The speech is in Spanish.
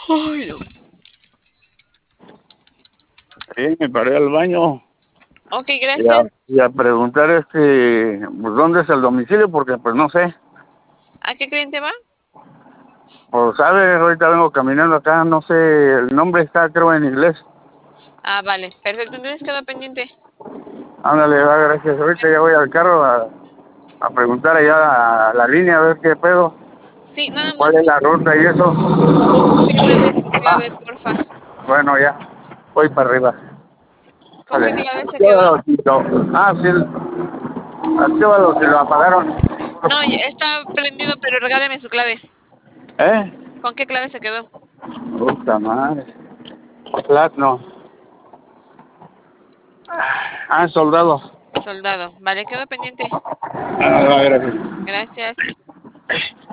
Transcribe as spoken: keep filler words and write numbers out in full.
Ay, no. Sí, me paré al baño Ok, y a, gracias. y a preguntar este, pues, dónde es el domicilio, porque pues no sé. ¿A qué cliente va? Pues sabes, ahorita vengo caminando acá, no sé, el nombre está creo en inglés. Ah, vale. Perfecto, entonces quedo pendiente. Ándale, va, gracias. Ahorita ya voy al carro a, a preguntar allá a la línea a ver qué pedo, Sí, nada cuál más es la ruta y eso. confírmame su Ah, clave, porfa. bueno, ya, voy para arriba. ¿Con qué Vale. clave se quedó? Actívalo, Tito. Ah, sí, actívalo si lo apagaron. No, ya está prendido, pero regáleme su clave. ¿Eh? ¿Con qué clave se quedó? Puta madre. Platno. Ah, soldado. Soldado. Vale, quedo pendiente. Ah, va, gracias. Gracias.